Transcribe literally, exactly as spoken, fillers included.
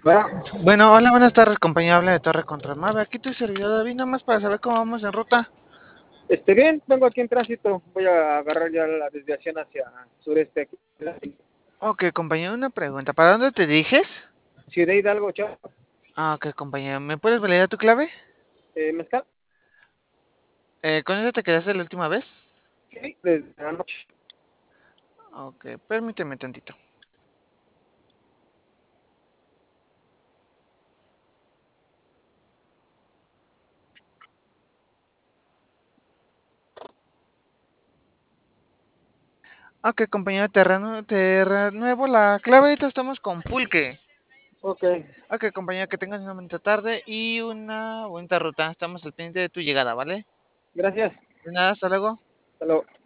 Bueno, Bueno, hola, buenas tardes, compañero. Habla de Torre Control nueve. Aquí tu servidor David, nada más para saber cómo vamos en ruta. este, bien, vengo aquí en tránsito. Voy a agarrar ya la desviación hacia sureste, aquí, Ok, compañero, una pregunta. ¿Para dónde te diriges? Ciudad Hidalgo, Chiapas. Ah, ok, compañero. ¿Me puedes validar tu clave? Eh, ¿Mezcal? Eh, ¿con eso te quedaste la última vez? Sí, desde la noche. Ok, permíteme tantito. Ok, compañero, te, renu- te renuevo la clave. Ahorita estamos con Pulque. Ok, Ok, compañero, que tengas una bonita tarde y una bonita ruta. Estamos al pendiente de tu llegada, ¿vale? gracias. De nada, hasta luego. Hasta luego.